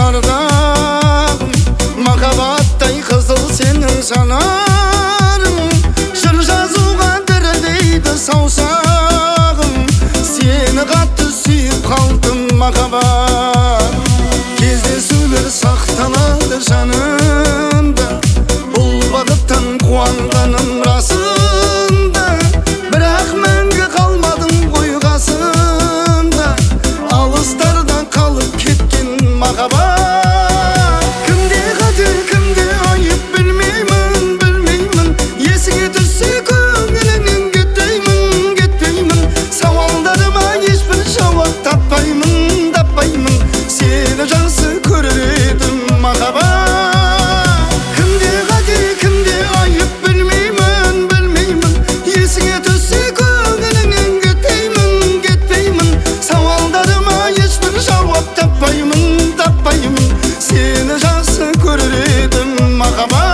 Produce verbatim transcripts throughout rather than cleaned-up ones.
ардағым, махаббаттай қызыл сенің жанарың. Жыр жазуға дірілдейді саусағым, сені қатты сүйіп қалдым махаббат. Кездесулер сақталады жанымда, бұл бақыттан қуанғаным расында. Бірақ мәңгі қалмадым ғой қасымда, алыстарда қалып кеткен махаббат. Кімде қадір, кімде айып білмеймін, білмеймін. Есіңе түссе көңіліңнен кетпеймін, кетпеймін. Сауалдарыма ешбір жауап таппаймын, таппаймын. Сені жақсы көрер едім махаббат. Кімде қадір, кімде айып білмеймін, білмеймін. Есіңе түссе көңіліңнен кетпеймін, кетпеймін. Сауалдарыма ешбір жауап таппаймын, таппаймын. Сені жақсы көрер едім махаббат.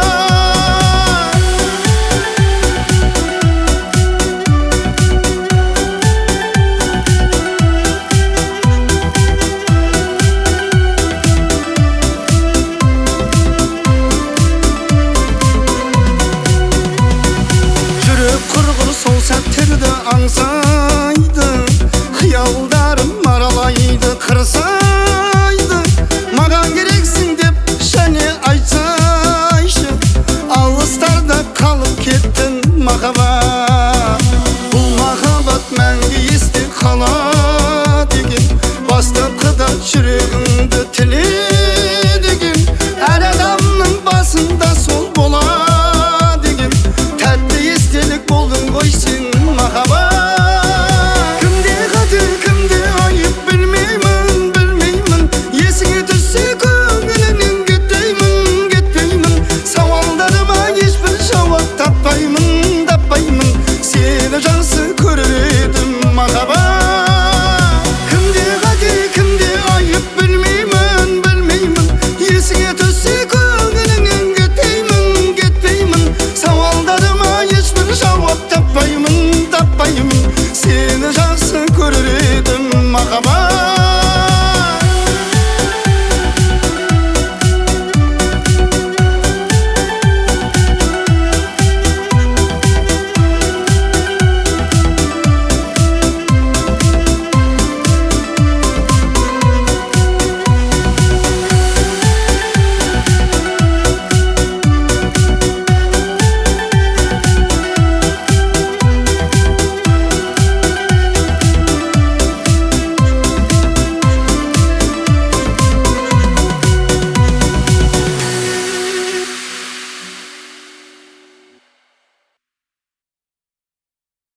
Құрғыр сол сәттерді аңсайды, қиялдарым аралайды қырса.